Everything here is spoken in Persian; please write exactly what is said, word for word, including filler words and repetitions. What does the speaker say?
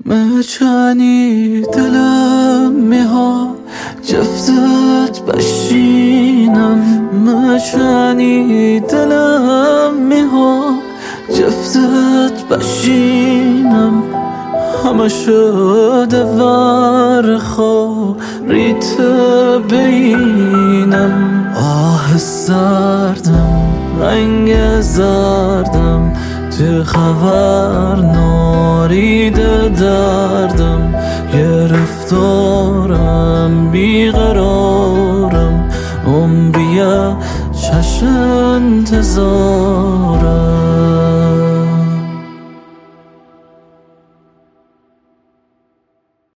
مچانی دلم میها جفتت بشینم، مچانی دلم میها جفتت بشینم، همه شده ور خاریت بینم. آه سردم رنگ زردم تو خبر ناریده دردم، گرفتارم بیقرارم، عمریه چش انتظارم.